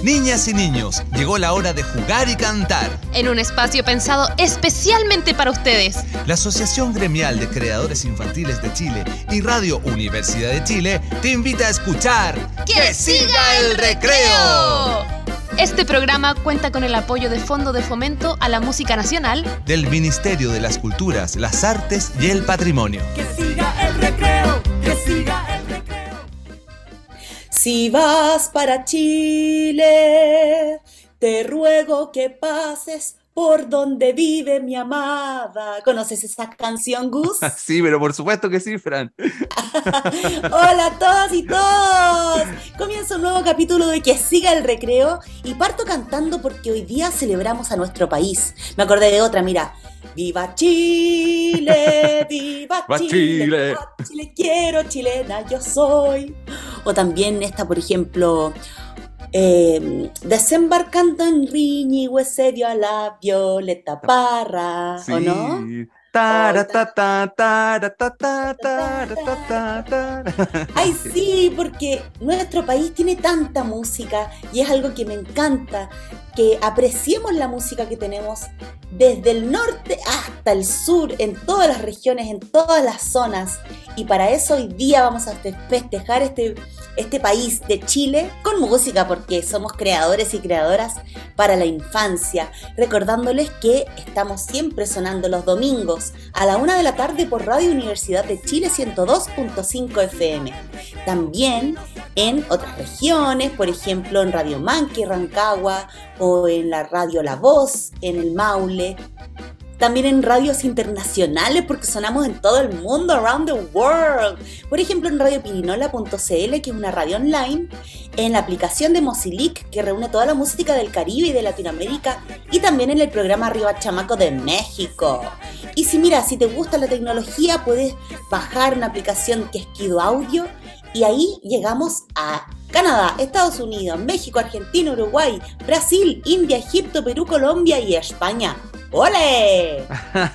Niñas y niños, llegó la hora de jugar y cantar. En un espacio pensado especialmente para ustedes. La Asociación Gremial de Creadores Infantiles de Chile y Radio Universidad de Chile te invita a escuchar ¡Que siga el recreo! Este programa cuenta con el apoyo de Fondo de Fomento a la Música Nacional del Ministerio de las Culturas, las Artes y el Patrimonio. ¡Que siga el recreo! ¡Que siga el recreo! Si vas para Chile, te ruego que pases por donde vive mi amada. ¿Conoces esa canción, Gus? Sí, pero por supuesto que sí, Fran. Hola a todas y todos. Comienza un nuevo capítulo de Que siga el recreo y parto cantando porque hoy día celebramos a nuestro país. Me acordé de otra, mira. ¡Viva Chile! ¡Viva Chile! ¡Viva Chile! Quiero chilena, yo soy. O también esta, por ejemplo... desembarcando en Riñihue se dio a la Violeta Parra, sí. ¿O no? Ay, sí, porque nuestro país tiene tanta música y es algo que me encanta, que apreciemos la música que tenemos desde el norte hasta el sur, en todas las regiones, en todas las zonas. Y para eso hoy día vamos a festejar este país de Chile con música, porque somos creadores y creadoras para la infancia, recordándoles que estamos siempre sonando los domingos a la 1 de la tarde por Radio Universidad de Chile 102.5 FM. También en otras regiones, por ejemplo en Radio Manqui, Rancagua, o en la Radio La Voz, en el Maule. También en radios internacionales, porque sonamos en todo el mundo, around the world. Por ejemplo, en radiopirinola.cl, que es una radio online, en la aplicación de Mozilic, que reúne toda la música del Caribe y de Latinoamérica, y también en el programa Arriba Chamaco de México. Y si te gusta la tecnología, puedes bajar una aplicación que es Kido Audio, y ahí llegamos a Canadá, Estados Unidos, México, Argentina, Uruguay, Brasil, India, Egipto, Perú, Colombia y España. ¡Ole!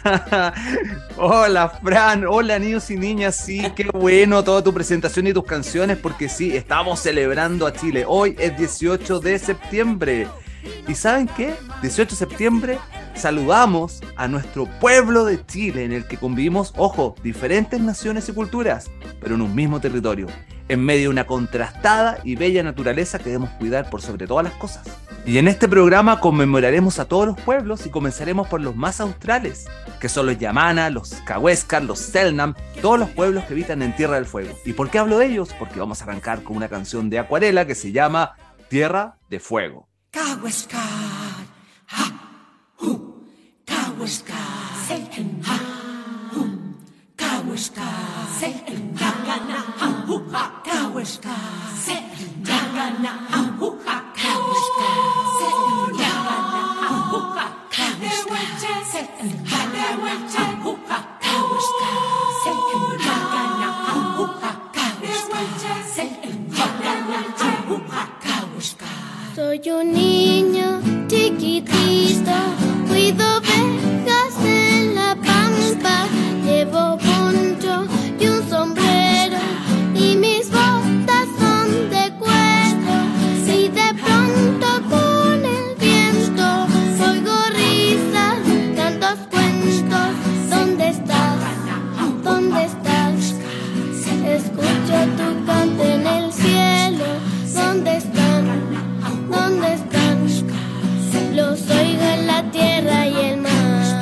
Hola, Fran. Hola, niños y niñas. Sí, qué bueno toda tu presentación y tus canciones, porque sí, estamos celebrando a Chile. Hoy es 18 de septiembre. ¿Y saben qué? 18 de septiembre saludamos a nuestro pueblo de Chile, en el que convivimos, ojo, diferentes naciones y culturas, pero en un mismo territorio, en medio de una contrastada y bella naturaleza que debemos cuidar por sobre todas las cosas. Y en este programa conmemoraremos a todos los pueblos y comenzaremos por los más australes, que son los Yamana, los Cahuéscar, los Selknam, todos los pueblos que habitan en Tierra del Fuego. ¿Y por qué hablo de ellos? Porque vamos a arrancar con una canción de Acuarela que se llama Tierra de Fuego. Cahuéscar, ha, hu, Cahuéscar, Selknam, ha, hu, Cahuéscar, Selknam, Yagana, ha, hu, ha, Cahuéscar, Selknam, Yagana, ha, hu, ha, Cahuéscar, Selknam, Yagana, ha, hu, ha, Cahuéscar, Selknam, Yagana, ha, hu, ha, Cahuéscar, Selknam, Yagana, ha, hu, ha, Cahuéscar, Selknam, Yagana, ha, hu, ha, Cahuéscar. Soy un niño chiquitito, cuido ovejas en la pampa, llevo poncho y un sombrero y mis botas son de cuero. Si de pronto con el viento oigo risas, tantos cuentos, ¿dónde estás? ¿Dónde estás? Escucho tu canto en el cielo, ¿dónde están? ¿Dónde están? Los oigo en la tierra y el mar.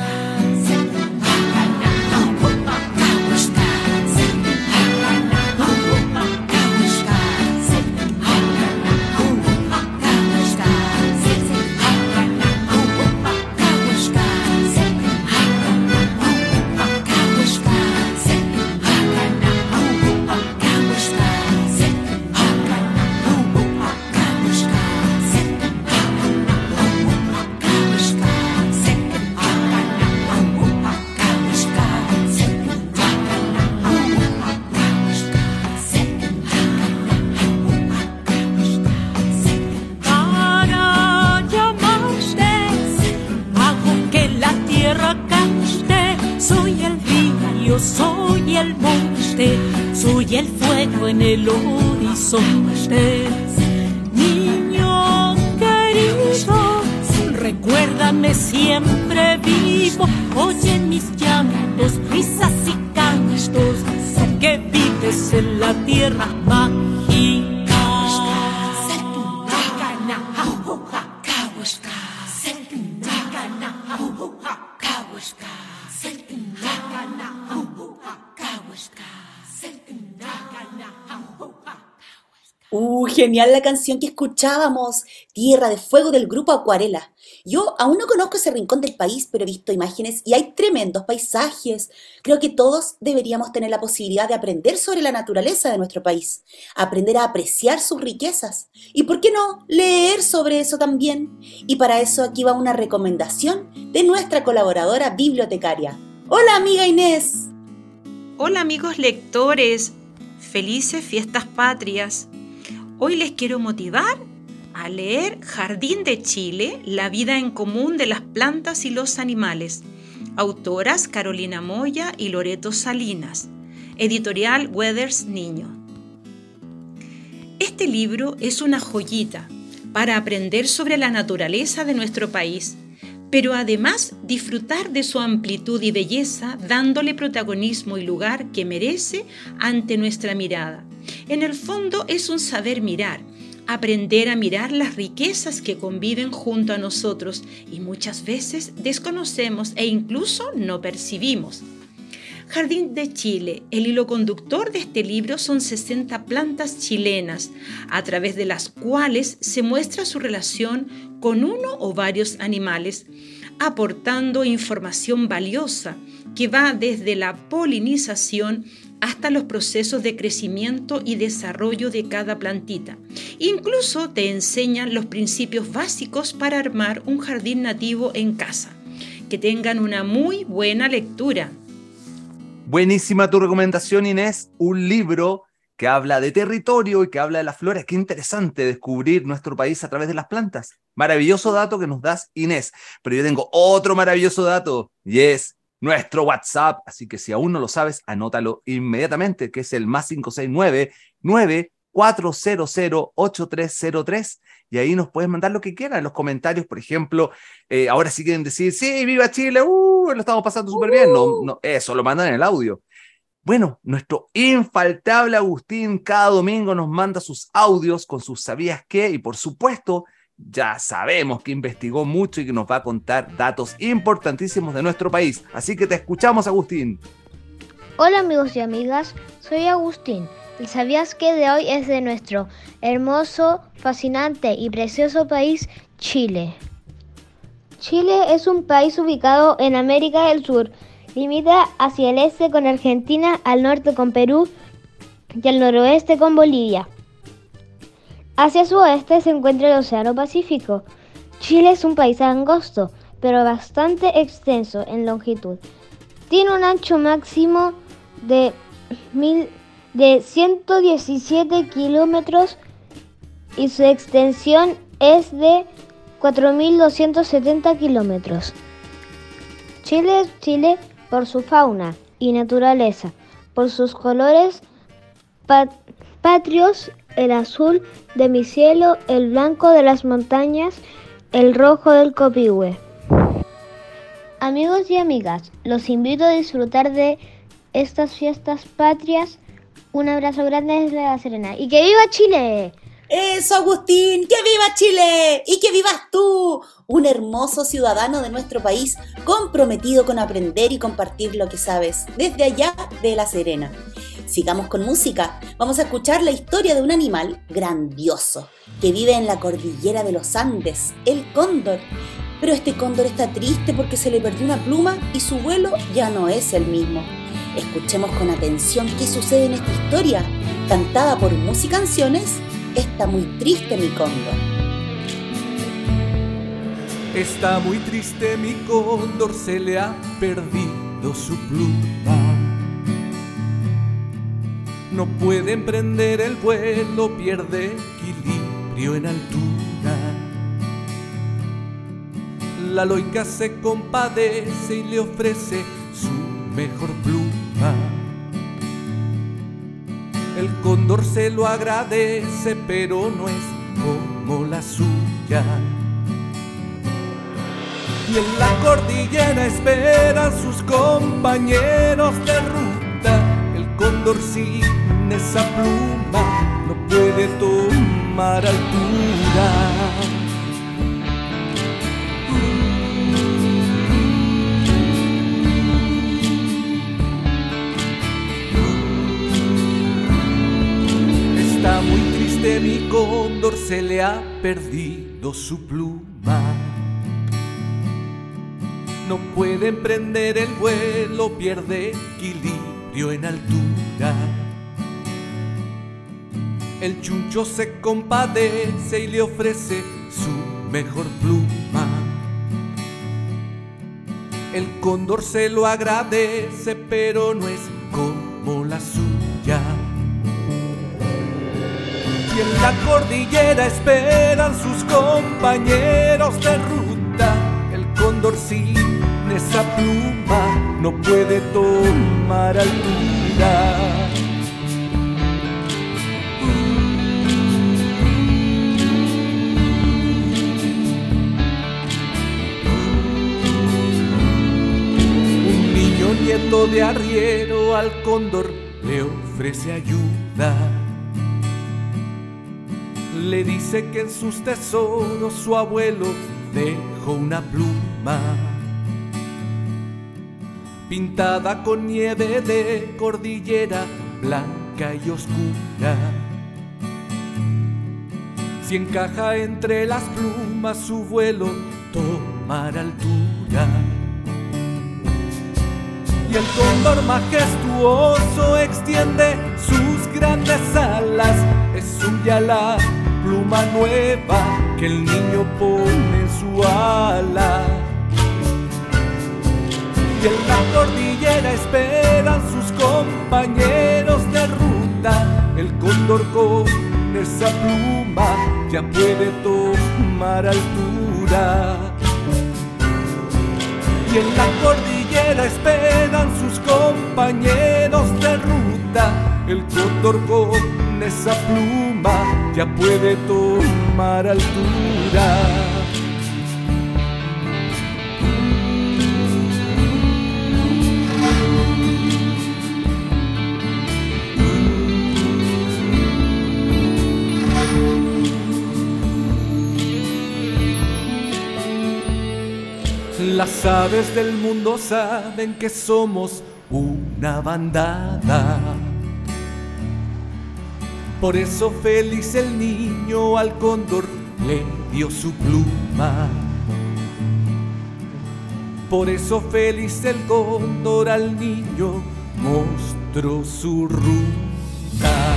Soy el monte, soy el fuego en el horizonte. Niño que mantiene siempre vivo. Oye mis llantos, risas y cantos, sé que vives en la tierra mágica. Genial la canción que escuchábamos, Tierra de Fuego del grupo Acuarela. Yo aún no conozco ese rincón del país, pero he visto imágenes y hay tremendos paisajes. Creo que todos deberíamos tener la posibilidad de aprender sobre la naturaleza de nuestro país, aprender a apreciar sus riquezas y, ¿por qué no?, leer sobre eso también. Y para eso aquí va una recomendación de nuestra colaboradora bibliotecaria. Hola, amiga Inés. Hola, amigos lectores. Felices fiestas patrias. Hoy les quiero motivar a leer Jardín de Chile, la vida en común de las plantas y los animales. Autoras Carolina Moya y Loreto Salinas. Editorial Weathers Niño. Este libro es una joyita para aprender sobre la naturaleza de nuestro país, pero además disfrutar de su amplitud y belleza, dándole protagonismo y lugar que merece ante nuestra mirada. En el fondo es un saber mirar, aprender a mirar las riquezas que conviven junto a nosotros y muchas veces desconocemos e incluso no percibimos. Jardín de Chile, el hilo conductor de este libro son 60 plantas chilenas, a través de las cuales se muestra su relación con uno o varios animales, aportando información valiosa que va desde la polinización hasta los procesos de crecimiento y desarrollo de cada plantita. Incluso te enseñan los principios básicos para armar un jardín nativo en casa. Que tengan una muy buena lectura. Buenísima tu recomendación, Inés. Un libro que habla de territorio y que habla de las flores. Qué interesante descubrir nuestro país a través de las plantas. Maravilloso dato que nos das, Inés. Pero yo tengo otro maravilloso dato y es nuestro WhatsApp. Así que si aún no lo sabes, anótalo inmediatamente, que es el +569 94008303. Y ahí nos puedes mandar lo que quieras en los comentarios. Por ejemplo, ahora sí quieren decir, sí, viva Chile, lo estamos pasando súper bien. No, eso lo mandan en el audio. Bueno, nuestro infaltable Agustín cada domingo nos manda sus audios con sus ¿sabías qué? Y por supuesto, ya sabemos que investigó mucho y que nos va a contar datos importantísimos de nuestro país. Así que te escuchamos, Agustín. Hola amigos y amigas, soy Agustín. El ¿sabías qué? De hoy es de nuestro hermoso, fascinante y precioso país, Chile. Chile es un país ubicado en América del Sur. Limita hacia el este con Argentina, al norte con Perú y al noroeste con Bolivia. Hacia su oeste se encuentra el Océano Pacífico. Chile es un país angosto, pero bastante extenso en longitud. Tiene un ancho máximo de 117 kilómetros y su extensión es de 4.270 kilómetros. Chile es Chile por su fauna y naturaleza, por sus colores patrios, el azul de mi cielo, el blanco de las montañas, el rojo del Copihue. Amigos y amigas, los invito a disfrutar de estas fiestas patrias. Un abrazo grande desde La Serena. ¡Y que viva Chile! ¡Eso, Agustín! ¡Que viva Chile! ¡Y que vivas tú! Un hermoso ciudadano de nuestro país comprometido con aprender y compartir lo que sabes desde allá de La Serena. Sigamos con música. Vamos a escuchar la historia de un animal grandioso que vive en la cordillera de los Andes, el cóndor. Pero este cóndor está triste porque se le perdió una pluma y su vuelo ya no es el mismo. Escuchemos con atención qué sucede en esta historia, cantada por Musicanciones. Está muy triste mi cóndor. Está muy triste mi cóndor, se le ha perdido su pluma. No puede emprender el vuelo, pierde equilibrio en altura. La loica se compadece y le ofrece su mejor pluma. El cóndor se lo agradece, pero no es como la suya. Y en la cordillera esperan sus compañeros de ruta. El cóndor sin esa pluma no puede tomar altura. Está muy triste mi cóndor, se le ha perdido su pluma. No puede emprender el vuelo, pierde equilibrio en altura. El chuncho se compadece y le ofrece su mejor pluma. El cóndor se lo agradece, pero no es como la suya. Y en la cordillera esperan sus compañeros de ruta. El cóndor sin esa pluma no puede tomar altura. Un niño nieto de arriero al cóndor le ofrece ayuda. Le dice que en sus tesoros su abuelo dejó una pluma pintada con nieve de cordillera blanca y oscura. Si encaja entre las plumas su vuelo tomará altura. Y el cóndor majestuoso extiende sus grandes alas. Es suya la pluma nueva que el niño pone en su ala. Y en la cordillera esperan sus compañeros de ruta. El cóndor con esa pluma ya puede tomar altura. Y en la cordillera esperan sus compañeros de ruta. El cóndor con esa pluma ya puede tomar altura. Las aves del mundo saben que somos una bandada. Por eso feliz el niño al cóndor le dio su pluma. Por eso feliz el cóndor al niño mostró su ruta.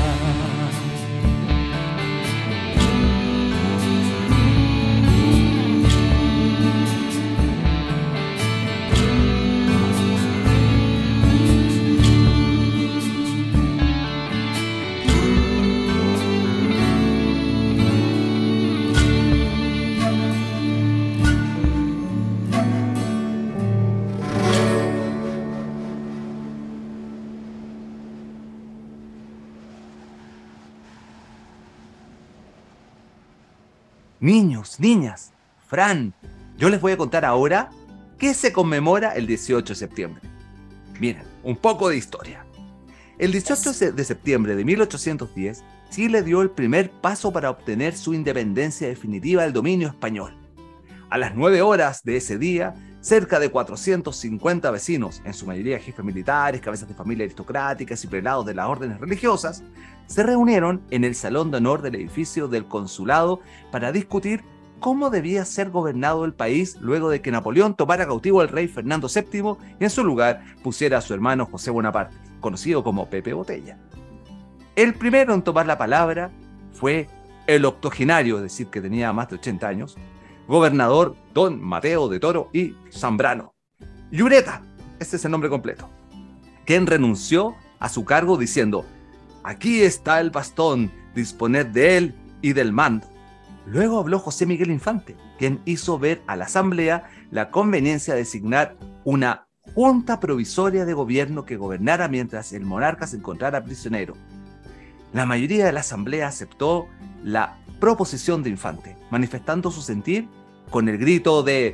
Niños, niñas, Fran, yo les voy a contar ahora qué se conmemora el 18 de septiembre. Miren, un poco de historia. El 18 de septiembre de 1810, Chile dio el primer paso para obtener su independencia definitiva del dominio español. A las 9 horas de ese día, cerca de 450 vecinos, en su mayoría jefes militares, cabezas de familia aristocráticas y prelados de las órdenes religiosas, se reunieron en el salón de honor del edificio del consulado para discutir cómo debía ser gobernado el país luego de que Napoleón tomara cautivo al rey Fernando VII y en su lugar pusiera a su hermano José Bonaparte, conocido como Pepe Botella. El primero en tomar la palabra fue el octogenario, es decir, que tenía más de 80 años, gobernador don Mateo de Toro y Zambrano. Llureta, ese es el nombre completo, quien renunció a su cargo diciendo: aquí está el bastón, disponed de él y del mando. Luego habló José Miguel Infante, quien hizo ver a la Asamblea la conveniencia de designar una junta provisoria de gobierno que gobernara mientras el monarca se encontrara prisionero. La mayoría de la Asamblea aceptó la proposición de Infante, manifestando su sentir con el grito de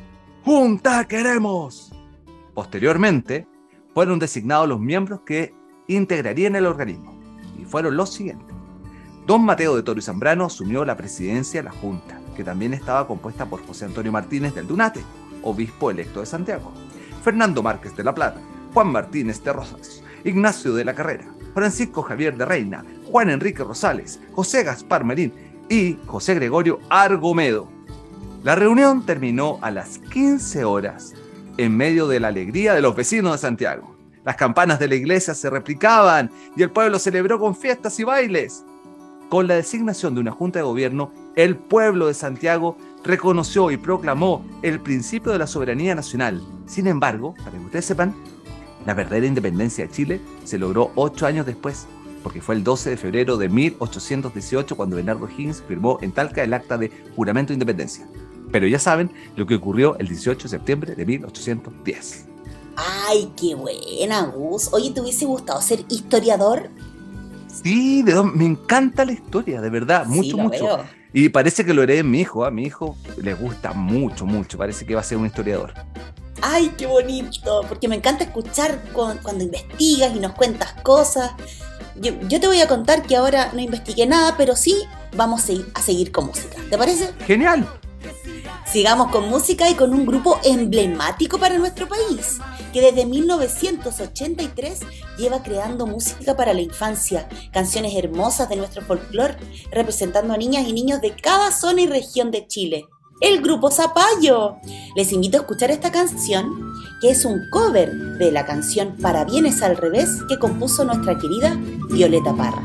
¡Junta queremos! Posteriormente, fueron designados los miembros que integrarían el organismo, y fueron los siguientes. Don Mateo de Toro y Zambrano asumió la presidencia de la Junta, que también estaba compuesta por José Antonio Martínez del Dunate, obispo electo de Santiago, Fernando Márquez de la Plata, Juan Martínez de Rosas, Ignacio de la Carrera, Francisco Javier de Reina, Juan Enrique Rosales, José Gaspar Marín y José Gregorio Argomedo. La reunión terminó a las 15 horas, en medio de la alegría de los vecinos de Santiago. Las campanas de la iglesia se replicaban y el pueblo celebró con fiestas y bailes. Con la designación de una junta de gobierno, el pueblo de Santiago reconoció y proclamó el principio de la soberanía nacional. Sin embargo, para que ustedes sepan, la verdadera independencia de Chile se logró 8 años después, porque fue el 12 de febrero de 1818 cuando Bernardo Higgins firmó en Talca el acta de juramento de independencia. Pero ya saben lo que ocurrió el 18 de septiembre de 1810. ¡Ay, qué buena, Gus! Oye, ¿te hubiese gustado ser historiador? Sí, me encanta la historia, de verdad, mucho, Sí, lo mucho. veo. Y parece que lo haré en mi hijo, a mi hijo le gusta mucho, mucho, parece que va a ser un historiador. ¡Ay, qué bonito! Porque me encanta escuchar cuando investigas y nos cuentas cosas. Yo te voy a contar que ahora no investigué nada, pero sí vamos a seguir con música. ¿Te parece? ¡Genial! Sigamos con música y con un grupo emblemático para nuestro país, que desde 1983 lleva creando música para la infancia, canciones hermosas de nuestro folclore, representando a niñas y niños de cada zona y región de Chile. El grupo Zapallo. Les invito a escuchar esta canción, que es un cover de la canción Parabienes al revés, que compuso nuestra querida Violeta Parra.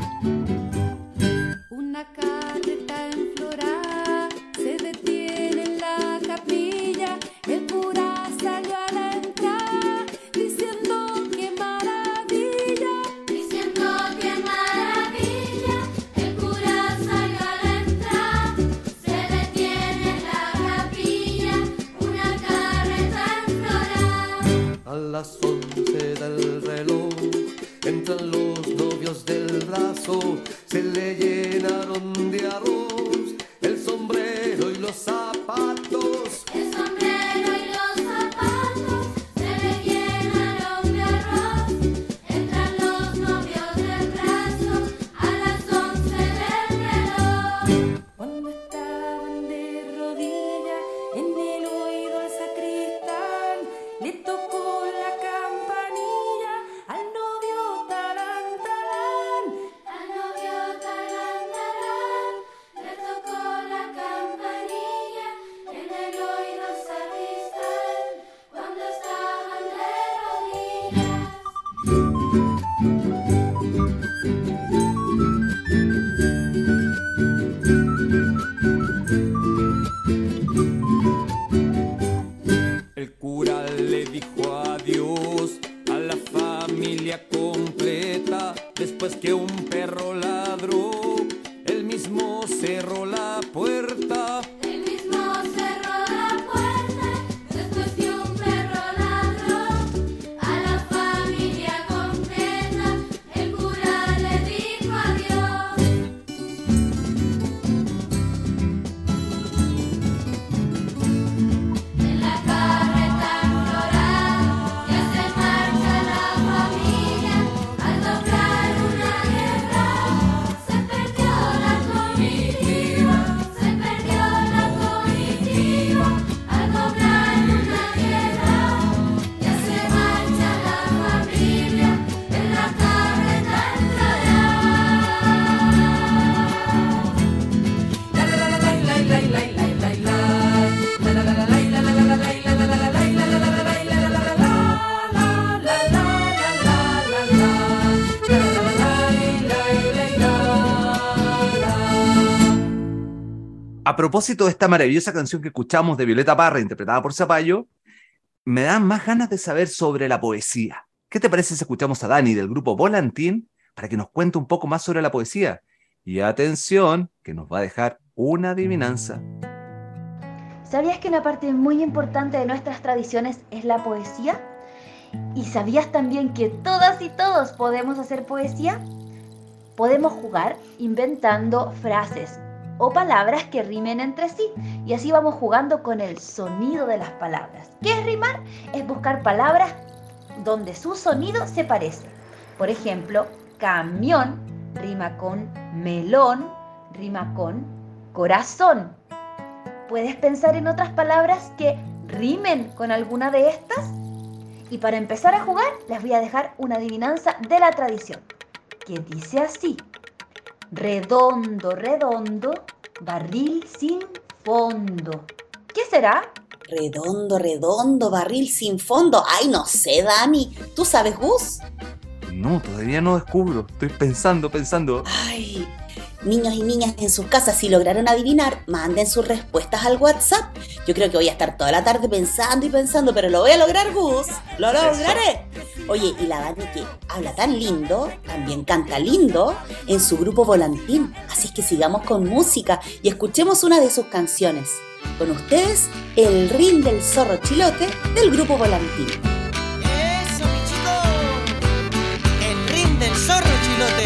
Una carreta enflorada se detiene en la capilla. El cura salió a la entrada diciendo qué maravilla. Diciendo qué maravilla. El cura salió a la entrada. Se detiene en la capilla. Una carreta enflorada. A las 11 del reloj entran los novios del brazo, se le llenaron de arroz el sombrero y los zapatos. El sombrero y los zapatos se le llenaron de arroz. Entran los novios del brazo a las 11 del reloj. Cuando estaban de rodillas en el oído al sacristán, le tocó la campanilla al novio talán talán. Al novio talán talán, le tocó la campanilla en el oído al sacristán cuando estaban de rodillas. El cura le dijo adiós a la familia completa. Después que un perro ladró, él mismo cerró la puerta. El mismo cerró la puerta después que un perro ladró a la familia completa. El cura le dijo adiós. En la carreta enflorada ya se marcha la familia. Al doblar una guerra se perdió la comitiva. Se perdió la comitiva. Al doblar una guerra ya se marcha la familia. En la carreta enflorada. A propósito de esta maravillosa canción que escuchamos de Violeta Parra, interpretada por Zapallo, me dan más ganas de saber sobre la poesía. ¿Qué te parece si escuchamos a Dani del grupo Volantín para que nos cuente un poco más sobre la poesía? Y atención, que nos va a dejar una adivinanza. ¿Sabías que una parte muy importante de nuestras tradiciones es la poesía? ¿Y sabías también que todas y todos podemos hacer poesía? Podemos jugar inventando frases, o palabras que rimen entre sí. Y así vamos jugando con el sonido de las palabras. ¿Qué es rimar? Es buscar palabras donde su sonido se parece. Por ejemplo, camión rima con melón, rima con corazón. ¿Puedes pensar en otras palabras que rimen con alguna de estas? Y para empezar a jugar, les voy a dejar una adivinanza de la tradición, que dice así: redondo, redondo, barril sin fondo. ¿Qué será? Redondo, redondo, barril sin fondo. Ay, no sé, Dani. ¿Tú sabes, Gus? No, todavía no descubro. Estoy pensando. Ay, niños y niñas en sus casas, si lograron adivinar, manden sus respuestas al WhatsApp. Yo creo que voy a estar toda la tarde pensando y pensando, pero lo voy a lograr, Gus. Lo lograré. Oye, y la Dani, que habla tan lindo, también canta lindo en su grupo Volantín. Así es que sigamos con música y escuchemos una de sus canciones. Con ustedes, El Rin del Zorro Chilote del grupo Volantín. Eso, mi chico, El Rin del Zorro Chilote.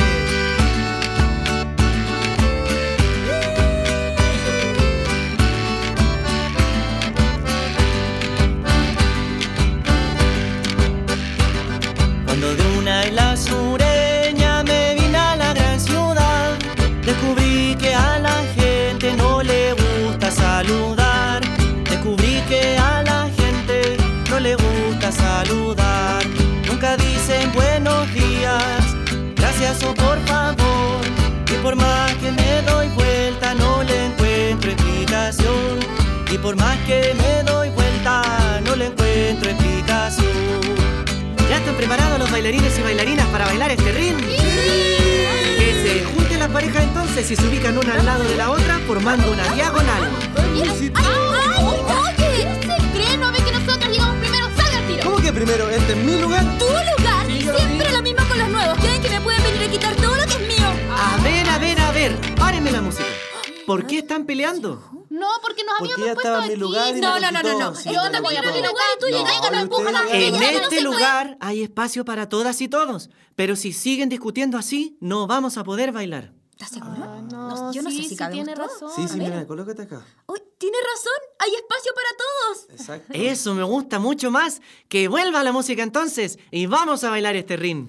Cuando de una isla sureña me vine a la gran ciudad, descubrí que a la gente no le gusta saludar. Descubrí que a la gente no le gusta saludar. Nunca dicen buenos días, gracias o por favor. Y por más que me doy vuelta no le encuentro explicación. Y por más que me doy vuelta no le encuentro explicación. ¿Ya están preparados los bailarines y bailarinas para bailar este rin? ¡Sí! Que se junten las parejas entonces y se ubican una al lado de la otra formando una diagonal. ¡Ay! Oye, ¿qué se cree? ¿No ve que nosotros llegamos primero? ¡Salga al tiro! ¿Cómo que primero? ¿Este es mi lugar? ¡Tu lugar! Y siempre lo mismo con los nuevos. ¿Creen que me pueden venir a quitar todo lo que es mío? A ver, párenme la música. ¿Por qué están peleando? No, porque nos habíamos puesto estaba en mi aquí. lugar y No. Sí, Yo te voy a poner lugar y tú llegas y nos empujan a mí. En este lugar hay espacio para todas y todos. Pero si siguen discutiendo así, no vamos a poder bailar. ¿Estás seguro? No, yo no sé si cabemos tiene razón. Sí, mira, colócate acá. Uy, tiene razón. Hay espacio para todos. Exacto. Eso me gusta mucho más. Que vuelva la música entonces y vamos a bailar este rin.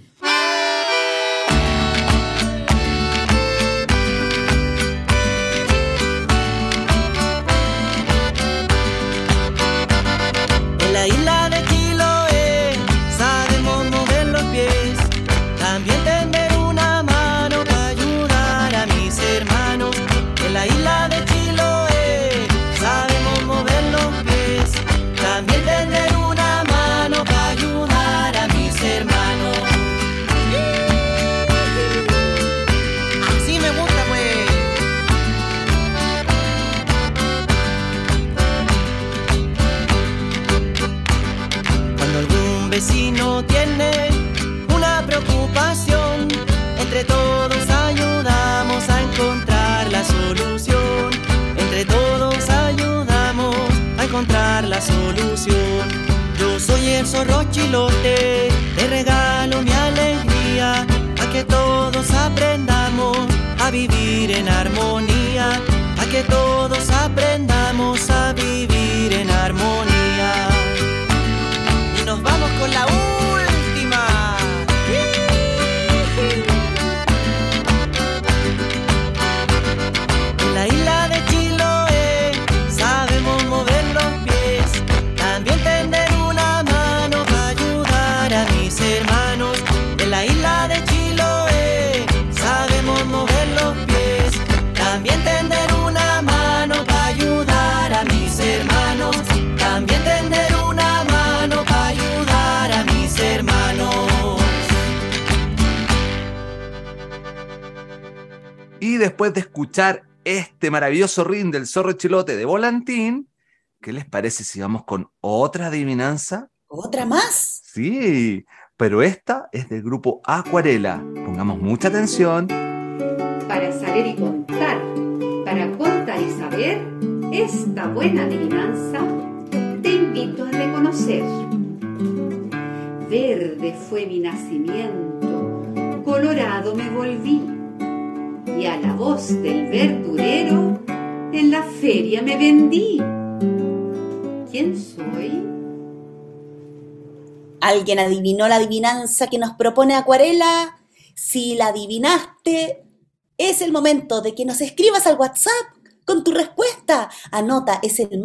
En la isla de Chiloé sabemos mover los pies, también tender una mano para ayudar a mis hermanos. En la isla de Chiloé sabemos mover los pies, también tender una mano para ayudar a mis hermanos. Así me gusta, pues. Cuando algún vecino tiene una preocupación, entre todos ayudamos a encontrar la solución. Entre todos ayudamos a encontrar la solución. Yo soy el zorro chilote, te regalo mi alegría, a que todos aprendamos a vivir en armonía, a que todos aprendamos a vivir en armonía. Y nos vamos con la última. En la isla de Chiloé sabemos mover los pies, también tender una mano para ayudar a mis hermanos. En la isla de Chiloé sabemos mover los pies, también tender una mano para ayudar a mis hermanos. También tender una mano para ayudar a mis hermanos. Y después de escuchar este maravilloso rin del Zorro Chilote de Volantín, ¿qué les parece si vamos con otra adivinanza? ¿Otra más? Sí, pero esta es del grupo Acuarela. Pongamos mucha atención. Para saber y contar, para contar y saber, esta buena adivinanza te invito a reconocer. Verde fue mi nacimiento, colorado me volví. y a la voz del verdurero en la feria me vendí. ¿Quién soy? ¿Alguien adivinó la adivinanza que nos propone Acuarela? Si la adivinaste, es el momento de que nos escribas al WhatsApp con tu respuesta. Anota, es el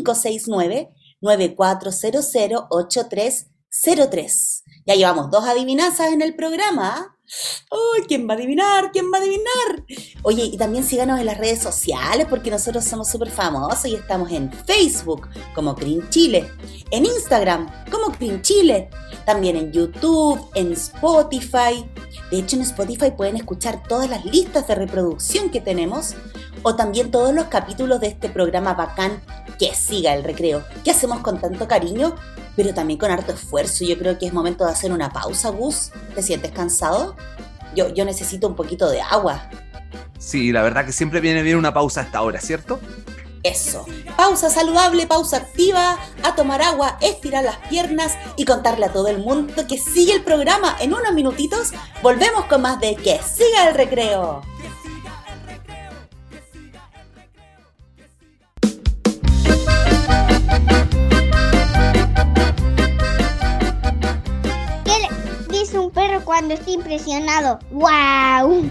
+569-9400-8303. Ya llevamos 2 adivinanzas en el programa. ¡Ay! ¿Quién va a adivinar? ¿Quién va a adivinar? Oye, y también síganos en las redes sociales porque nosotros somos súper famosos y estamos en Facebook como Crin Chile, en Instagram como Crin Chile, también en YouTube, en Spotify. De hecho, en Spotify pueden escuchar todas las listas de reproducción que tenemos o también todos los capítulos de este programa bacán que siga el recreo, que hacemos con tanto cariño, pero también con harto esfuerzo. Yo creo que es momento de hacer una pausa, Gus. ¿Te sientes cansado? Yo necesito un poquito de agua. Sí, la verdad que siempre viene bien una pausa a esta hora, ¿cierto? Eso. Pausa saludable, pausa activa, a tomar agua, estirar las piernas y contarle a todo el mundo que sigue el programa. En unos minutitos volvemos con más de Que Siga el Recreo. Dice un perro cuando está impresionado. ¡Wow!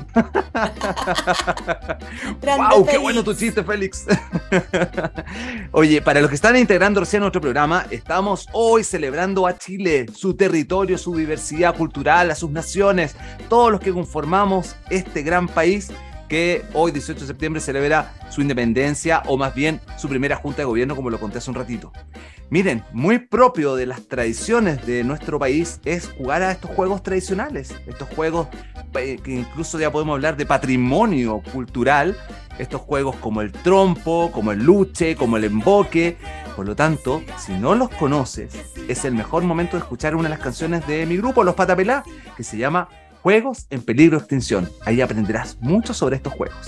¡Wow! ¡Qué bueno tu chiste, Félix! Oye, para los que están integrando recién nuestro programa, estamos hoy celebrando a Chile, su territorio, su diversidad cultural, a sus naciones, todos los que conformamos este gran país que hoy, 18 de septiembre, celebra su independencia, o más bien su primera junta de gobierno, como lo conté hace un ratito. Miren, muy propio de las tradiciones de nuestro país es jugar a estos juegos tradicionales, estos juegos que incluso ya podemos hablar de patrimonio cultural, estos juegos como el trompo, como el luche, como el emboque. Por lo tanto, si no los conoces, es el mejor momento de escuchar una de las canciones de mi grupo, Los Patapelá, que se llama Juegos en Peligro de Extinción. Ahí aprenderás mucho sobre estos juegos.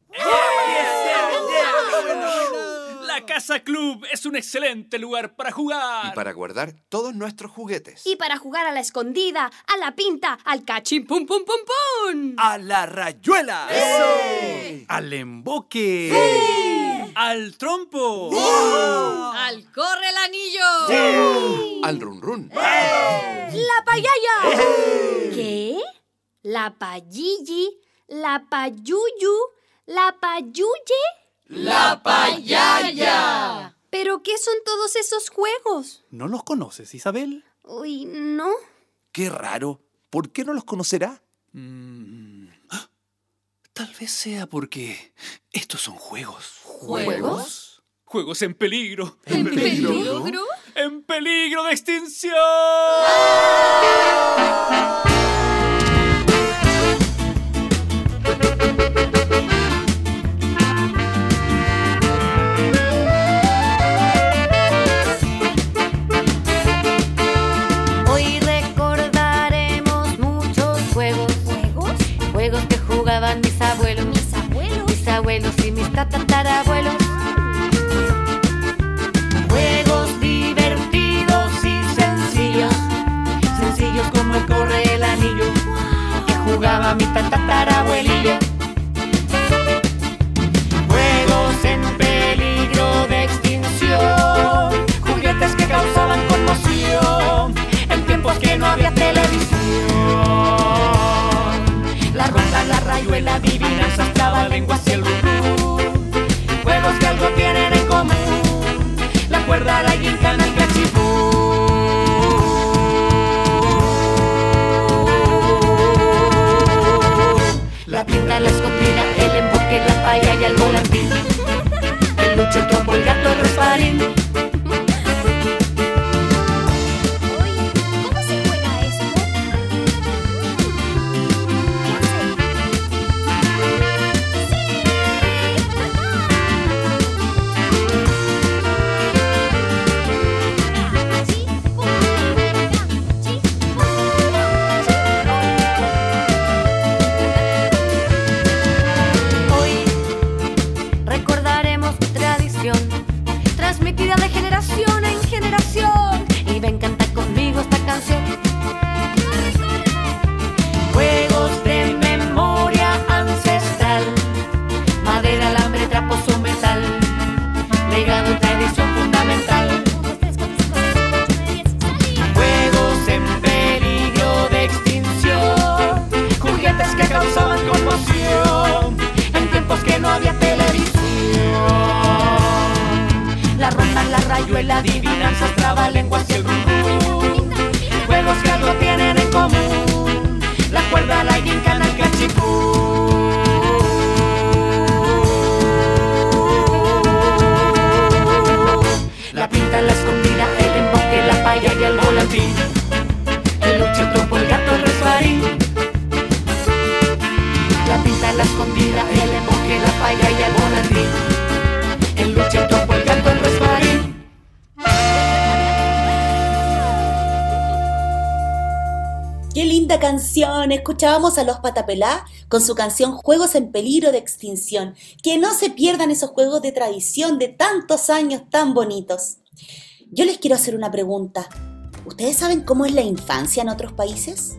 La Casa Club es un excelente lugar para jugar. Y para guardar todos nuestros juguetes. Y para jugar a la escondida, a la pinta, al cachín pum pum pum pum. A la rayuela. ¡Eso! Al emboque. ¡Sí! Al trompo. ¡Sí! Al corre el anillo. ¡Sí! Al run run. La payaya. ¿Qué? La payilli, la payuyu, la payuye. ¡La payaya! ¿Pero qué son todos esos juegos? ¿No los conoces, Isabel? Uy, no. Qué raro. ¿Por qué no los conocerá? Tal vez sea porque estos son juegos. ¿Juegos? Juegos en peligro. ¿En peligro? ¡En peligro de extinción! Hoy recordaremos muchos juegos. ¿Juegos? Juegos que jugaban mis abuelos. ¿Mis abuelos? Mis abuelos y mis tatarabuelos. Juegos divertidos y sencillos. Sencillos como el corre el anillo. Que jugaba mi tatarabuelillo. Juegos en peligro de extinción. Juguetes que causaban conmoción en tiempos que no había televisión. La ronda, la rayuela, adivinanzas, trabalenguas y el run-run. Juegos que algo tienen en común. La cuerda, la gincana, el cachipú. La pinta, la escondida, el emboque, la paya y el volantín. El luche, el trompo, el gato, el resbalín. ¿Cómo se juega esto? Hoy recordaremos tradición transmitida de generación en generación. Y ven, canta conmigo esta canción. Juegos de memoria ancestral, otra edición fundamental. Juegos en peligro de extinción, juguetes que causaban conmoción en tiempos que no había televisión. La ronda, la rayuela, adivinanzas, trabalenguas y el rum-rum, juegos que algo tienen en común, la cuerda, la gincana, el cachipún. La pinta, la escondida, el emboque, la paya y el volantín, el luche, el trompo, el gato, el resbarín. La pinta, la escondida, el emboque, la paya y el volantín, el luche, el trompo, el gato, el resbarín. ¡Qué linda canción! Escuchábamos a Los Patapelá con su canción Juegos en peligro de extinción. Que no se pierdan esos juegos de tradición de tantos años tan bonitos. Yo les quiero hacer una pregunta. ¿Ustedes saben cómo es la infancia en otros países?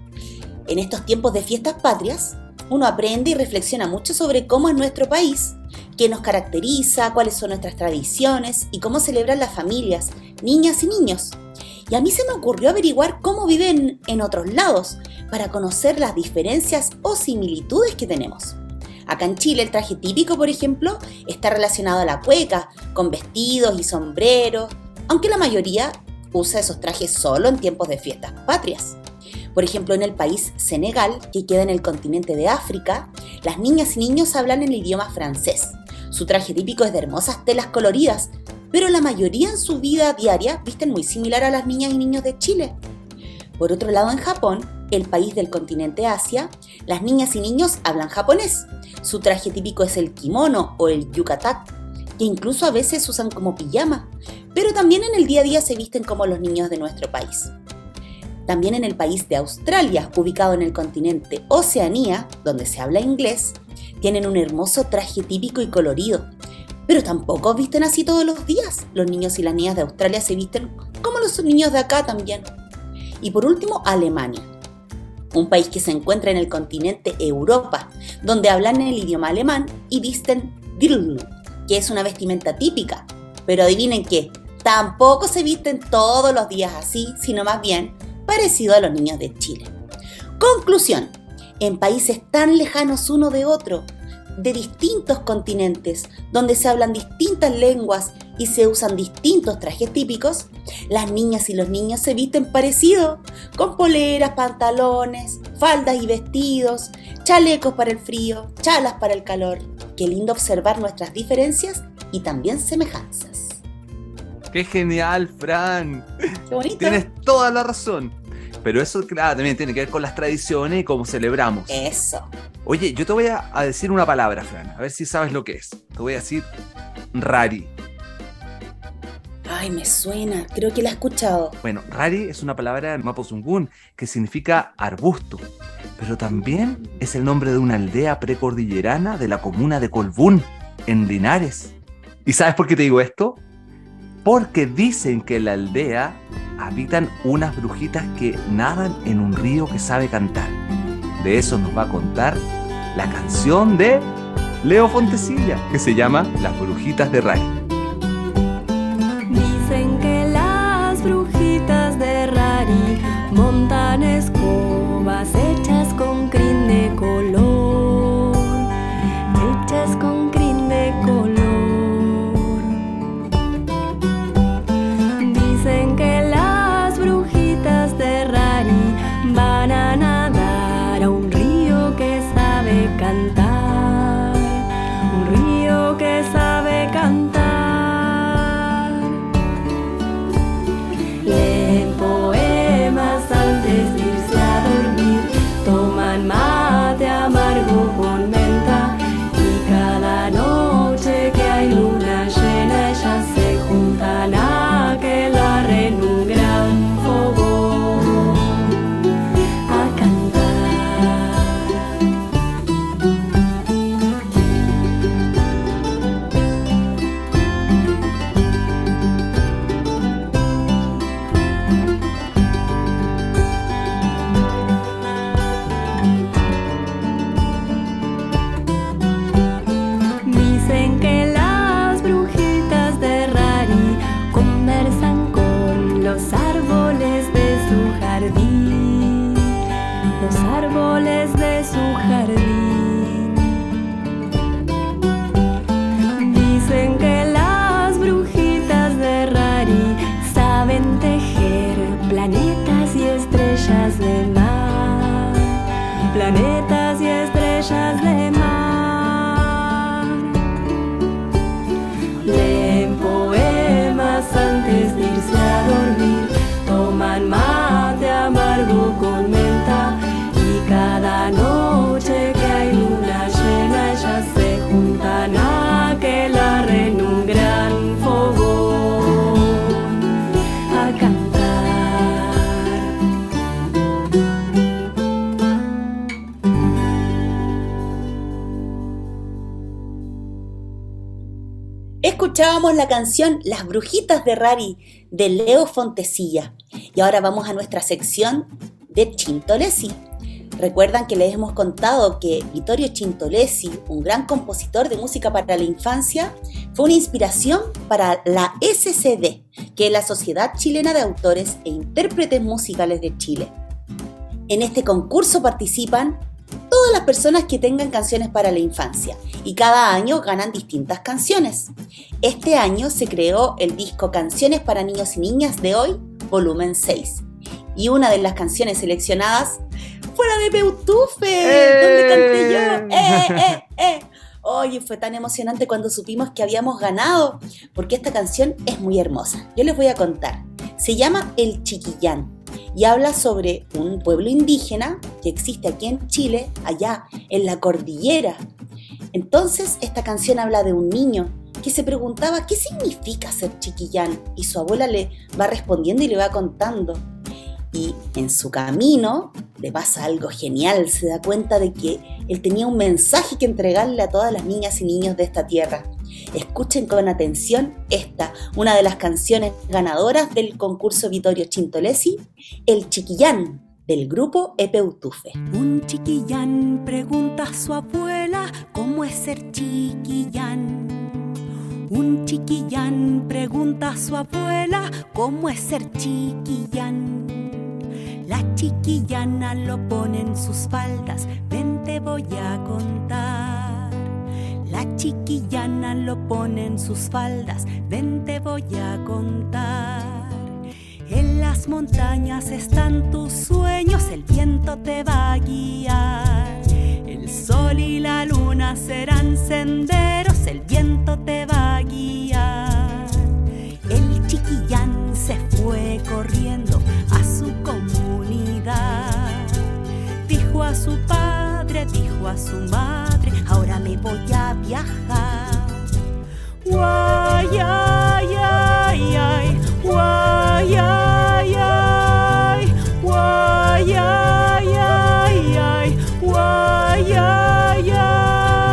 En estos tiempos de fiestas patrias, uno aprende y reflexiona mucho sobre cómo es nuestro país, qué nos caracteriza, cuáles son nuestras tradiciones y cómo celebran las familias, niñas y niños. Y a mí se me ocurrió averiguar cómo viven en otros lados para conocer las diferencias o similitudes que tenemos. Acá en Chile el traje típico, por ejemplo, está relacionado a la cueca, con vestidos y sombreros, aunque la mayoría usa esos trajes solo en tiempos de fiestas patrias. Por ejemplo, en el país Senegal, que queda en el continente de África, las niñas y niños hablan el idioma francés. Su traje típico es de hermosas telas coloridas, pero la mayoría en su vida diaria visten muy similar a las niñas y niños de Chile. Por otro lado, en Japón, el país del continente Asia, las niñas y niños hablan japonés. Su traje típico es el kimono o el yukata, que incluso a veces usan como pijama, pero también en el día a día se visten como los niños de nuestro país. También en el país de Australia, ubicado en el continente Oceanía, donde se habla inglés, tienen un hermoso traje típico y colorido. Pero tampoco visten así todos los días. Los niños y las niñas de Australia se visten como los niños de acá también. Y por último, Alemania, un país que se encuentra en el continente Europa, donde hablan el idioma alemán y visten Dirndl, que es una vestimenta típica. Pero adivinen qué, tampoco se visten todos los días así, sino más bien parecido a los niños de Chile. Conclusión, en países tan lejanos uno de otro, de distintos continentes, donde se hablan distintas lenguas y se usan distintos trajes típicos, las niñas y los niños se visten parecido, con poleras, pantalones, faldas y vestidos, chalecos para el frío, chalas para el calor. Qué lindo observar nuestras diferencias y también semejanzas. ¡Qué genial, Fran! ¡Qué bonito! Tienes toda la razón. Pero eso, claro, también tiene que ver con las tradiciones y cómo celebramos. Eso. Oye, yo te voy a decir una palabra, Fran, a ver si sabes lo que es. Te voy a decir rari. Ay, me suena, creo que la he escuchado. Bueno, rari es una palabra en mapuzungún que significa arbusto, pero también es el nombre de una aldea precordillerana de la comuna de Colbún, en Linares. ¿Y sabes por qué te digo esto? Porque dicen que en la aldea habitan unas brujitas que nadan en un río que sabe cantar. De eso nos va a contar la canción de Leo Fontecilla, que se llama Las Brujitas de Rari. Dicen que las brujitas de Rari montan escobas hechas con crin de color, hechas con crin de color. Dicen que las brujitas de Rari van a nadar a un río que sabe cantar, un río que sabe cantar. Escuchábamos la canción Las Brujitas de Rari de Leo Fontecilla. Y ahora vamos a nuestra sección de Chintolesi. Recuerdan que les hemos contado que Vittorio Chintolesi, un gran compositor de música para la infancia, fue una inspiración para la SCD, que es la Sociedad Chilena de Autores e Intérpretes Musicales de Chile. En este concurso participan todas las personas que tengan canciones para la infancia y cada año ganan distintas canciones. Este año se creó el disco Canciones para Niños y Niñas de Hoy, volumen 6. Y una de las canciones seleccionadas fue la de Peutufe, donde canté yo. Oye, fue tan emocionante cuando supimos que habíamos ganado, porque esta canción es muy hermosa. Yo les voy a contar. Se llama El Chiquillán y habla sobre un pueblo indígena que existe aquí en Chile, allá en la cordillera. Entonces, esta canción habla de un niño que se preguntaba qué significa ser chiquillán, y su abuela le va respondiendo y le va contando. Y en su camino le pasa algo genial, se da cuenta de que él tenía un mensaje que entregarle a todas las niñas y niños de esta tierra. Escuchen con atención esta, una de las canciones ganadoras del concurso Vittorio Chintolesi, El Chiquillán, del grupo Epeutufe. Un chiquillán pregunta a su abuela cómo es ser chiquillán. Un chiquillán pregunta a su abuela cómo es ser chiquillán. La chiquillana lo pone en sus faldas, ven te voy a contar. La chiquillana lo pone en sus faldas, ven te voy a contar. En las montañas están tus sueños, el viento te va a guiar. El sol y la luna serán senderos, el viento te va a guiar. El chiquillán se fue corriendo a su comunidad. Dijo a su padre, dijo a su madre, ahora me voy a viajar. Guay, ay, ay, ay, guay, ay, ay, guay, ay, ay, ay, guay, ay, ay.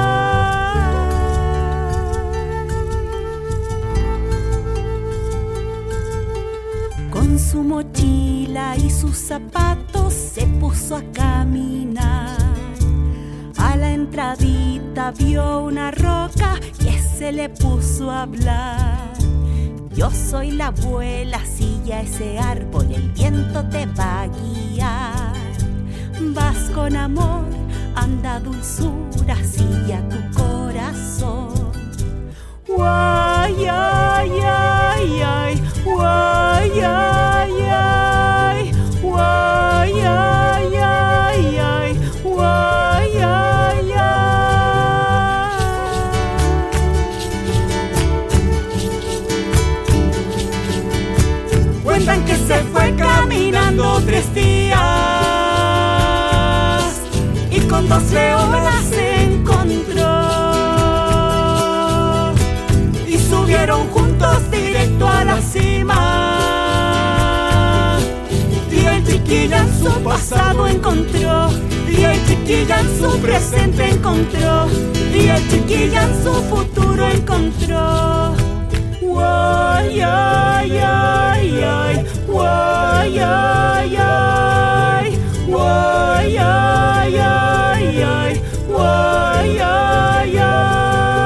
Con su mochila y sus zapatos se puso a caminar. A la entradita vio una roca que se le puso a hablar. Yo soy la abuela, silla ese árbol, el viento te va a guiar. Vas con amor, anda dulzura, silla tu corazón. Guay, ay, ay, ay, guay, ay, ay, guay, ay, ay, ay, guay, ay, ay. Cuentan que se fue caminando 3 días y con 2 leonas se encontró. Subieron juntos directo a la cima. Y el chiquillán su pasado encontró, y el chiquillán su presente encontró, y el chiquillán su futuro encontró. Guay, ay, ay, ay, guay, ay, ay, guay, ay, ay, ay, guay, ay, ay.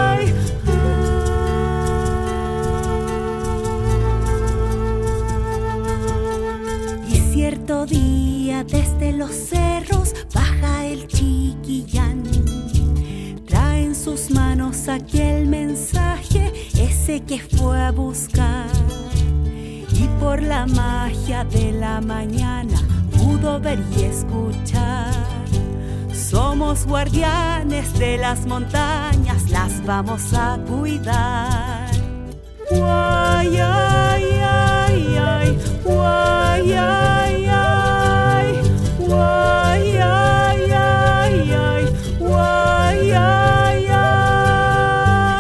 Cierto día desde los cerros baja el chiquillán. Trae en sus manos aquel mensaje, ese que fue a buscar. Y por la magia de la mañana pudo ver y escuchar. Somos guardianes de las montañas, las vamos a cuidar. Guay, ay, ay, ay, guay, ay, ay, guay, ay, ay, ay, guay, ay, ay.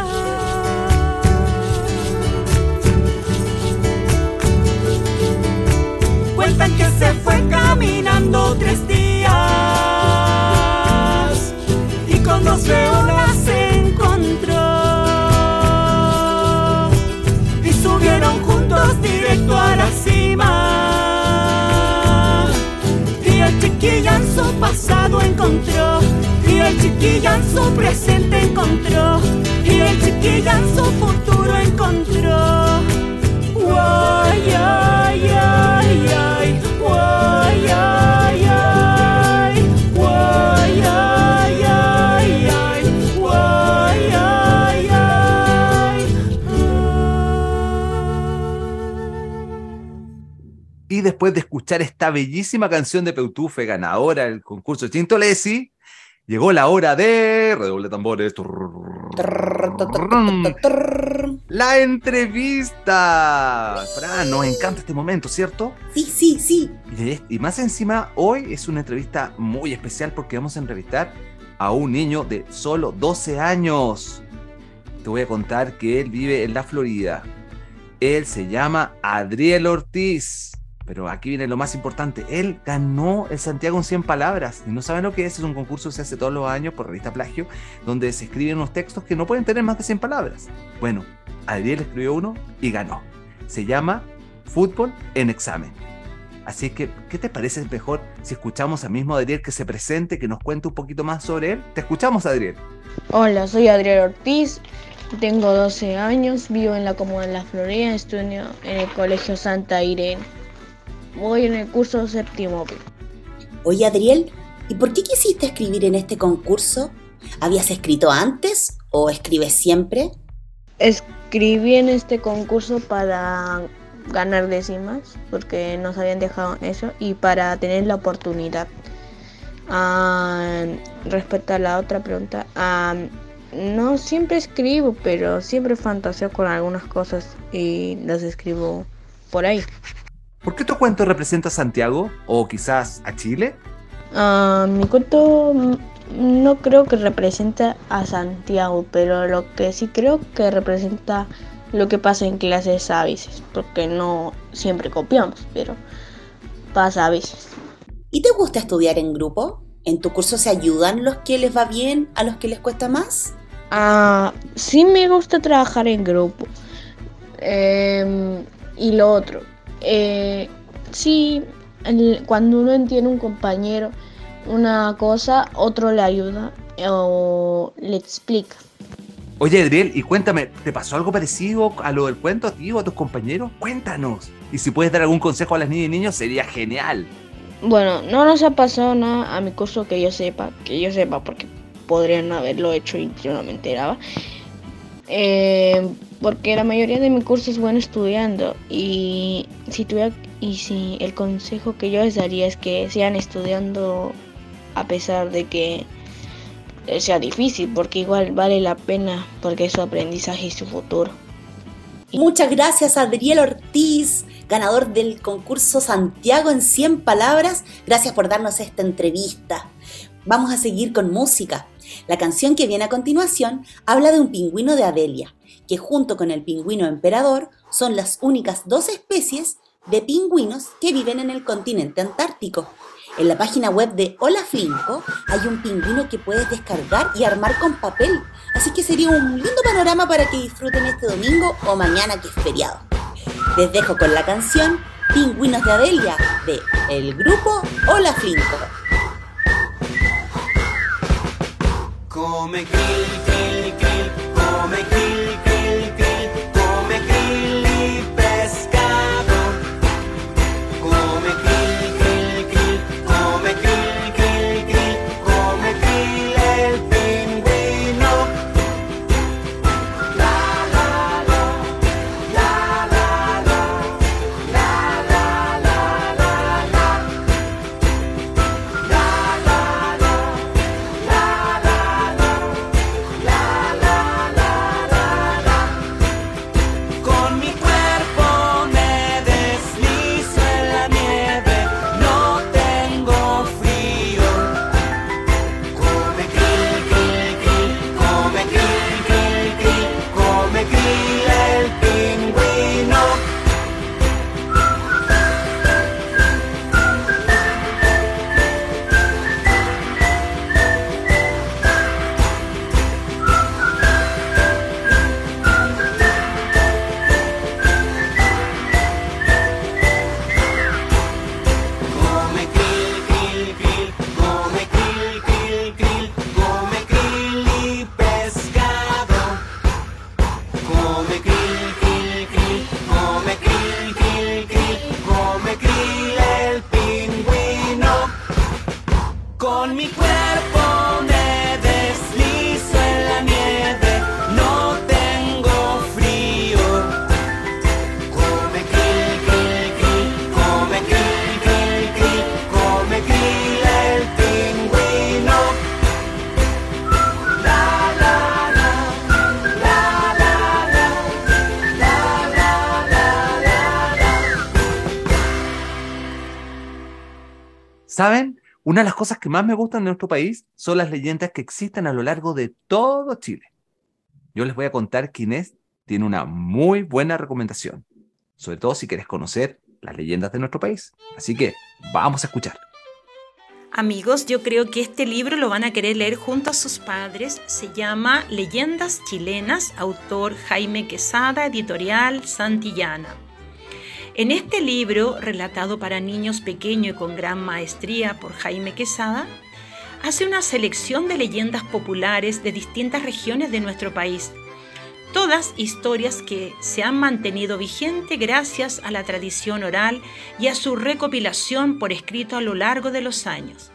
Cuentan que se fue caminando 3 días y con 2 leonas se encontró. chiquillazo presente encontró y el chiquillazo futuro encontró. Guay, ay, ay, ay, guay, ay, ay, guay, ay, ay, ay, guay, ay, ay. Y después de escuchar esta bellísima canción de Peutufe, ganadora del concurso Chintolesi, llegó la hora de... redoble tambores. La entrevista. Fran, nos encanta este momento, ¿cierto? Sí. Y más encima, hoy es una entrevista muy especial porque vamos a entrevistar a un niño de solo 12 años. Te voy a contar que él vive en la Florida. Él se llama Adriel Ortiz. Pero aquí viene lo más importante. Él ganó el Santiago en 100 palabras. Y no saben lo que es un concurso que se hace todos los años por Revista Plagio, donde se escriben unos textos que no pueden tener más de 100 palabras. Bueno, Adriel escribió uno y ganó. Se llama Fútbol en Examen. Así que, ¿qué te parece mejor si escuchamos al mismo Adriel que se presente, que nos cuente un poquito más sobre él? Te escuchamos, Adriel. Hola, soy Adriel Ortiz. Tengo 12 años. Vivo en la comuna de La Florida. Estudio en el Colegio Santa Irene. Voy en el curso séptimo. Oye, Adriel, ¿y por qué quisiste escribir en este concurso? ¿Habías escrito antes o escribes siempre? Escribí en este concurso para ganar décimas, porque nos habían dejado eso, y para tener la oportunidad. Respecto a la otra pregunta, no siempre escribo, pero siempre fantaseo con algunas cosas y las escribo por ahí. ¿Por qué tu cuento representa a Santiago o quizás a Chile? Mi cuento no creo que represente a Santiago, pero lo que sí creo que representa lo que pasa en clases a veces, porque no siempre copiamos, pero pasa a veces. ¿Y te gusta estudiar en grupo? ¿En tu curso se ayudan los que les va bien a los que les cuesta más? Sí me gusta trabajar en grupo. Y lo otro, sí, cuando uno entiende un compañero una cosa, otro le ayuda o le explica. Oye, Adriel, y cuéntame, ¿te pasó algo parecido a lo del cuento a ti o a tus compañeros? Cuéntanos. Y si puedes dar algún consejo a las niñas y niños, sería genial. Bueno, no nos ha pasado nada a mi curso que yo sepa, porque podrían haberlo hecho y yo no me enteraba. Porque la mayoría de mi curso es bueno estudiando, y si el consejo que yo les daría es que sigan estudiando a pesar de que sea difícil, porque igual vale la pena, porque es su aprendizaje y su futuro. Muchas gracias, Adriel Ortiz, ganador del concurso Santiago en 100 palabras. Gracias por darnos esta entrevista. Vamos a seguir con música. La canción que viene a continuación habla de un pingüino de Adelia, que junto con el pingüino emperador son las únicas 2 especies de pingüinos que viven en el continente antártico. En la página web de Hola Flinco hay un pingüino que puedes descargar y armar con papel, así que sería un lindo panorama para que disfruten este domingo o mañana que es feriado. Les dejo con la canción Pingüinos de Adelia de el grupo Hola Flinco. Come krill, krill, krill, come krill, krill, krill, come krill y pescado. Come krill, krill, krill, come krill, krill, krill, come krill el pingüino. La la la, la la la, la la la la la, la la la, la la la. ¿Saben? Una de las cosas que más me gustan de nuestro país son las leyendas que existen a lo largo de todo Chile. Yo les voy a contar que Inés tiene una muy buena recomendación, sobre todo si quieres conocer las leyendas de nuestro país. Así que vamos a escuchar. Amigos, yo creo que este libro lo van a querer leer junto a sus padres. Se llama Leyendas Chilenas, autor Jaime Quesada, editorial Santillana. En este libro, relatado para niños pequeños y con gran maestría por Jaime Quesada, hace una selección de leyendas populares de distintas regiones de nuestro país. Todas historias que se han mantenido vigentes gracias a la tradición oral y a su recopilación por escrito a lo largo de los años.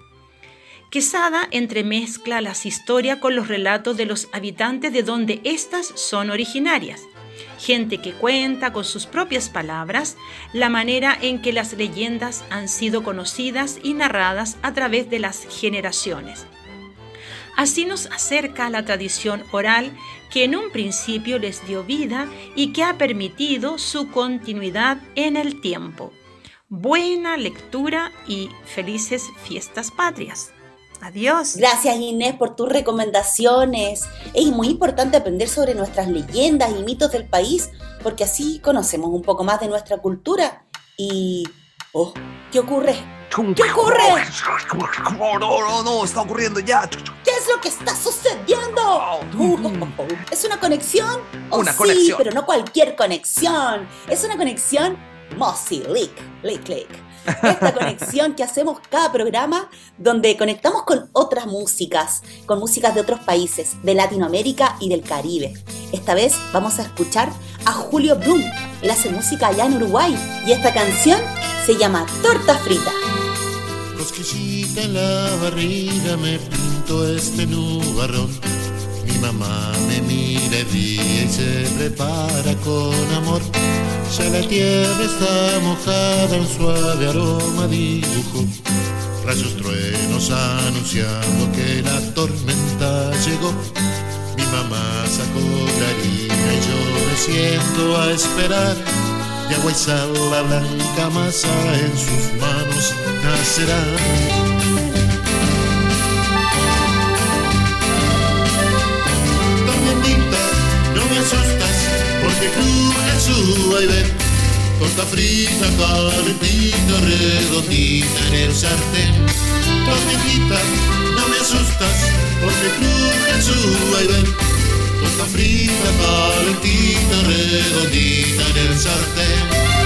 Quesada entremezcla las historias con los relatos de los habitantes de donde éstas son originarias. Gente que cuenta con sus propias palabras la manera en que las leyendas han sido conocidas y narradas a través de las generaciones. Así nos acerca a la tradición oral que en un principio les dio vida y que ha permitido su continuidad en el tiempo. Buena lectura y felices fiestas patrias. Adiós. Gracias, Inés, por tus recomendaciones. Es muy importante aprender sobre nuestras leyendas y mitos del país, porque así conocemos un poco más de nuestra cultura. Y... oh, ¿qué ocurre? ¿Qué ocurre? No, está ocurriendo ya. ¿Qué es lo que está sucediendo? ¿Es una conexión? Una sí, conexión. Pero no cualquier conexión. Es una conexión Mossy Lick. Esta conexión que hacemos cada programa, donde conectamos con otras músicas, con músicas de otros países, de Latinoamérica y del Caribe. Esta vez vamos a escuchar a Julio Blum. Él hace música allá en Uruguay y esta canción se llama Torta Frita. Cosquillita en la barriga me pinto este nubarrón. Mi mamá me mira día y se prepara con amor. Ya la tierra está mojada, un suave aroma dibujo. Rayos truenos anunciando que la tormenta llegó. Mi mamá sacó la harina y yo me siento a esperar. De agua y sal la blanca masa en sus manos nacerá. Tormentita, no me asustas, porque cruje su vaivén. Torta frita, calentita, redondita en el sartén. Tormentita, no me asustas, porque cruje su vaivén. Torta frita, calentita, redondita en el sartén.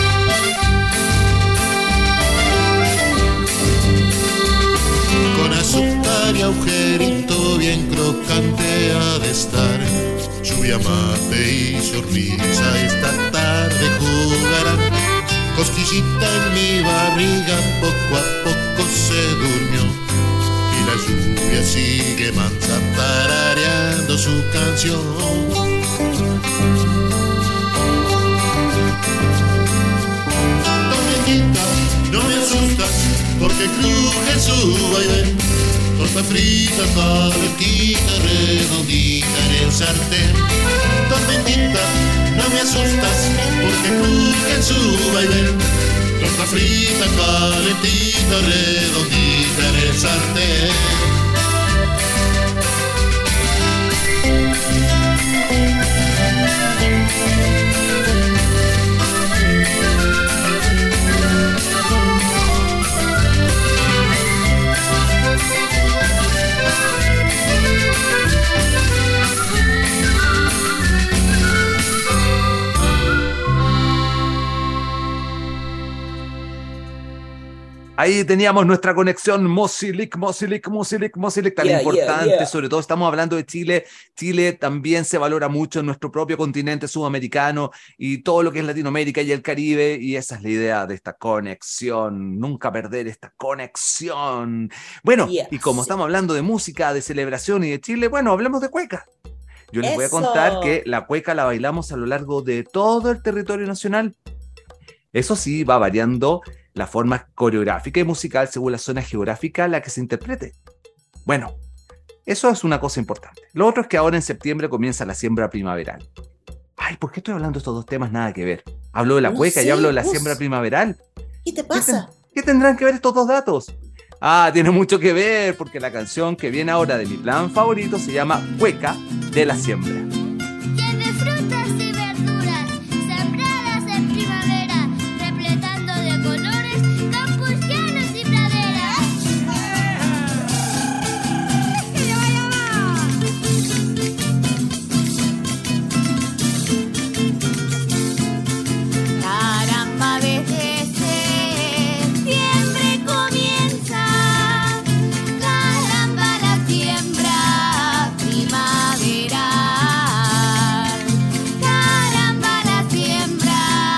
Con azúcar y agujerito bien crocante ha de estar. Lluvia, mate y sonrisa esta tarde jugarán. Cosquillita en mi barriga poco a poco se durmió. Y la lluvia sigue mansa tarareando su canción. Tormentita, no me asustas, porque cruje su vaivén. Torta frita, calentita, redondita en el sartén. Tormentita, no me asustas, porque cruje su vaivén. Torta frita, calentita, redondita en el sartén. Ahí teníamos nuestra conexión Mossy Lick, tan importante. Sobre todo estamos hablando de Chile. Chile también se valora mucho en nuestro propio continente sudamericano y todo lo que es Latinoamérica y el Caribe, y esa es la idea de esta conexión, nunca perder esta conexión. Bueno, y como estamos hablando de música, de celebración y de Chile, bueno, hablemos de cueca. Yo les voy a contar que la cueca la bailamos a lo largo de todo el territorio nacional. Eso sí, va variando la forma coreográfica y musical según la zona geográfica a la que se interprete. Bueno, eso es una cosa importante. Lo otro es que ahora en septiembre comienza la siembra primaveral. Ay, ¿por qué estoy hablando de estos dos temas? Nada que ver. Hablo de la cueca y hablo de la siembra primaveral. ¿Qué te pasa? ¿Qué tendrán que ver estos dos datos? Tiene mucho que ver porque la canción que viene ahora de mi plan favorito se llama Cueca de la Siembra. Tiene frutas y verduras sembradas en primavera, repletando de colores campos llanos y praderas. Caramba, desde septiembre comienza. Caramba, la siembra primaveral. Caramba, la siembra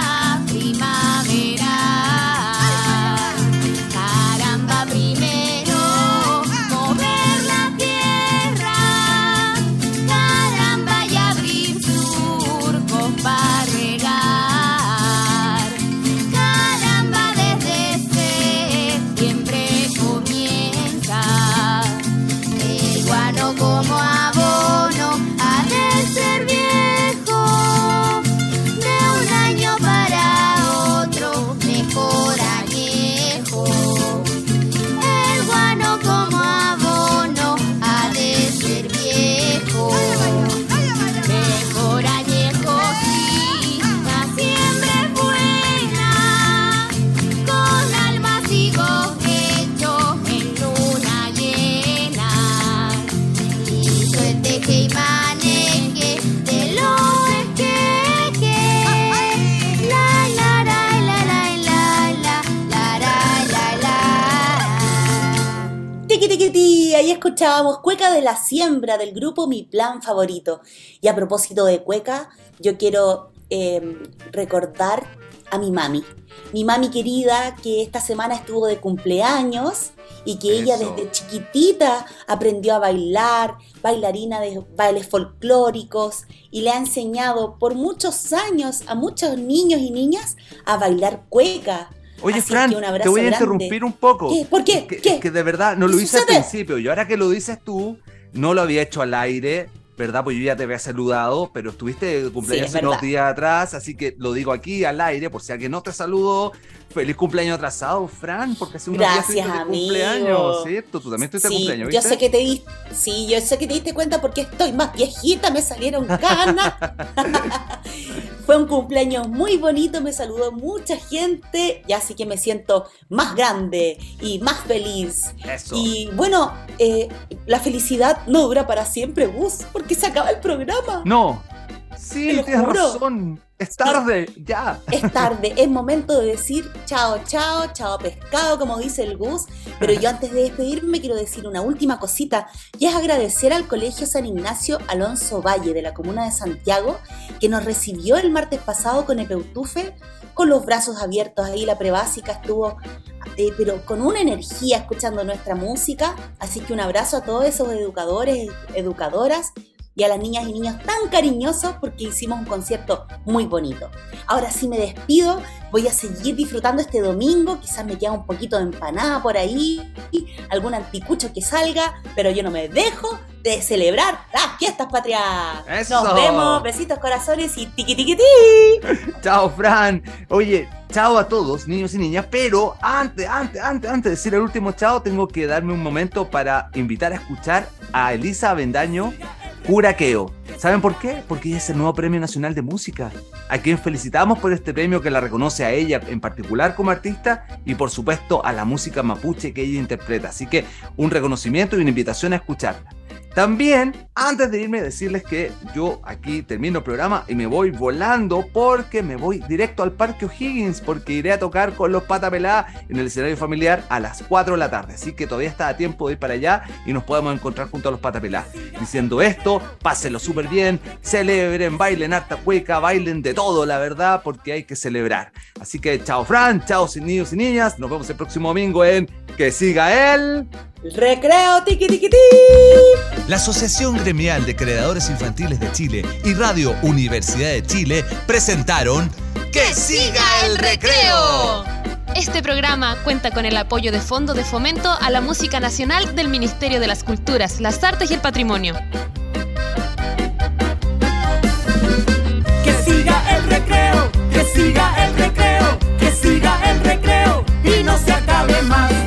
primaveral. Caramba, primero mover la tierra. Caramba, y abrir surcos para regar. Caramba, desde septiembre comienza. El guano como abono ha de ser viejo. De un año para otro mejor añejo. El guano como abono ha de ser viejo. Mejor añejo sí, la siembra es buena. Con alma sigo hecho en luna llena. Hizo el teje y maneje de los esquejes. La la la la la la la la la la. Tiqui tiqui ti, ahí escuchábamos Cueca de la Siembra del grupo Mi Plan Favorito. Y a propósito de cueca, yo quiero recordar a mi mami querida, que esta semana estuvo de cumpleaños y que ella Eso. desde chiquitita aprendió a bailar, bailarina de bailes folclóricos, y le ha enseñado por muchos años a muchos niños y niñas a bailar cueca. Oye, Así Fran, que un abrazo te voy a grande. interrumpir un poco. ¿Qué? ¿Por qué? Es que de verdad no lo ¿Qué hice al sucede? principio. Y ahora que lo dices tú, no lo había hecho al aire, ¿verdad? Pues yo ya te había saludado, pero estuviste de cumpleaños Sí, es unos verdad. días atrás, así que lo digo aquí al aire, por si alguien no te saludó. Feliz cumpleaños atrasado, Fran, porque hace unos días Gracias, estuviste de amigo. cumpleaños, ¿cierto? Tú también estuviste de cumpleaños, yo ¿viste? sé que yo sé que te diste cuenta porque estoy más viejita, me salieron canas. Fue un cumpleaños muy bonito, me saludó mucha gente, y así que me siento más grande y más feliz. Eso. Y bueno, la felicidad no dura para siempre, Gus, porque se acaba el programa. No. Sí, Te lo tienes juro. razón. Es tarde, ya. Es tarde, es momento de decir chao, chao, chao pescado, como dice el Gus. Pero yo antes de despedirme quiero decir una última cosita, y es agradecer al Colegio San Ignacio Alonso Valle de la comuna de Santiago, que nos recibió el martes pasado con Epeutufe, con los brazos abiertos. Ahí la prebásica estuvo, pero con una energía escuchando nuestra música. Así que un abrazo a todos esos educadores, educadoras, y a las niñas y niños tan cariñosos, porque hicimos un concierto muy bonito. Ahora sí me despido, voy a seguir disfrutando este domingo, quizás me queda un poquito de empanada por ahí, algún anticucho que salga, pero yo no me dejo de celebrar las fiestas patrias. ¡Eso! Nos vemos, besitos, corazones y tiqui tiqui ti. Chao, Fran. Oye, chao a todos, niños y niñas, pero antes de decir el último chao, tengo que darme un momento para invitar a escuchar a Elisa Avendaño, Curaqueo. ¿Saben por qué? Porque ella es el nuevo Premio Nacional de Música, a quien felicitamos por este premio que la reconoce a ella en particular como artista y por supuesto a la música mapuche que ella interpreta. Así que un reconocimiento y una invitación a escucharla. También, antes de irme, decirles que yo aquí termino el programa y me voy volando porque me voy directo al Parque O'Higgins, porque iré a tocar con los Pata Pelá en el escenario familiar a las 4 de la tarde. Así que todavía está a tiempo de ir para allá y nos podemos encontrar junto a los Pata Pelá. Diciendo esto, pásenlo súper bien, celebren, bailen harta cueca, bailen de todo, la verdad, porque hay que celebrar. Así que chao, Fran, chao, niños y niñas. Nos vemos el próximo domingo en Que Siga el Recreo Tiki Tiki Ti. La Asociación Gremial de Creadores Infantiles de Chile y Radio Universidad de Chile presentaron ¡Que siga el recreo! Este programa cuenta con el apoyo de Fondo de Fomento a la Música Nacional del Ministerio de las Culturas, las Artes y el Patrimonio. Que siga el recreo, que siga el recreo, que siga el recreo y no se acabe más.